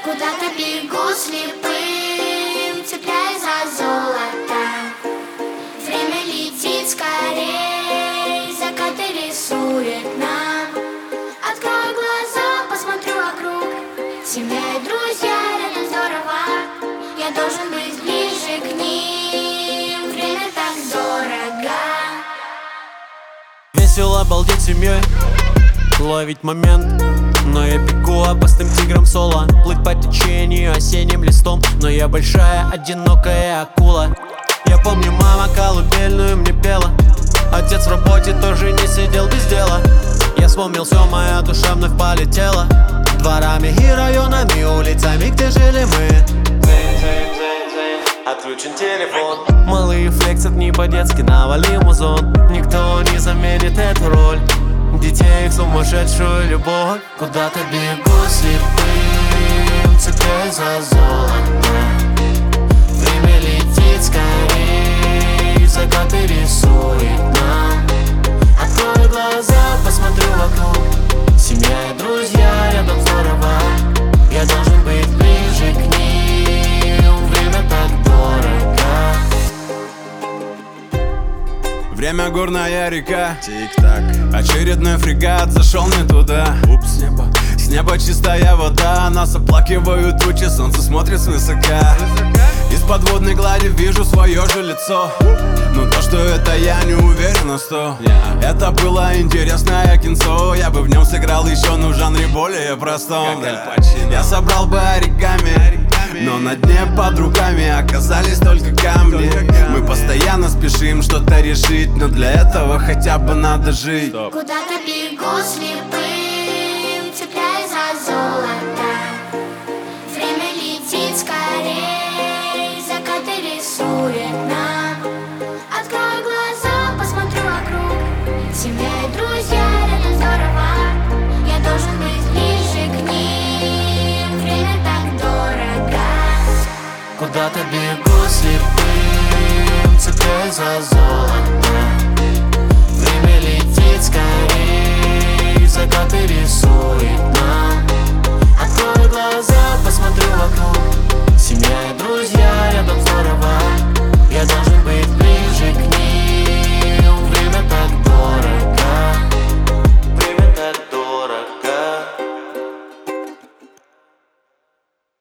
Куда-то бегу слепым, цепляясь за золото. Время летит скорей, закаты рисует нам. Открою глаза, посмотрю вокруг. Семья и друзья рядом, здорово. Я должен быть ближе к ним. Время так дорого. Весело балдеть семьей, ловить момент. Но я бегу опасным тигром соло, плыть по течению осенним листом. Но я большая, одинокая акула. Я помню, мама колыбельную мне пела. Отец в работе тоже не сидел без дела. Я вспомнил все, моя душа вновь полетела. Дворами и районами, улицами, где жили мы. Отключен телефон. Малые флексят не по-детски, навали музон. Никто не заменит эту роль. Детей в сумасшедшую любовь. Куда-то бегу слепым, цепляясь за золото. Время летит скорей, закаты рисует нам. Открою глаза, посмотрю вокруг. Семья и друзья рядом, здорово. Я должен быть ближе к ним. Время так дорого. Время горная река, тик-так. Очередной фрегат зашел не туда. Упс, с неба чистая вода, нас оплакивают тучи, солнце смотрит свысока. Из подводной глади вижу свое же лицо. Но то, что это я, не уверен на 100. Это было интересное кинцо. Я бы в нем сыграл еще, но в жанре более простом. Я собрал бы оригами, но на дне под руками оказались только камни. Мы постоянно спешим что-то решить, но для этого хотя бы надо жить. Куда-то бегу слепым, цепляясь за золото. Время летит скорей, закаты рисует нам. Открою глаза, посмотрю вокруг. Семья и друзья рядом, здорово. Я должен быть ближе к ним. Время так дорого. Куда-то бегу слепым, цепляясь за золото. Время летит скорей, закаты рисуют.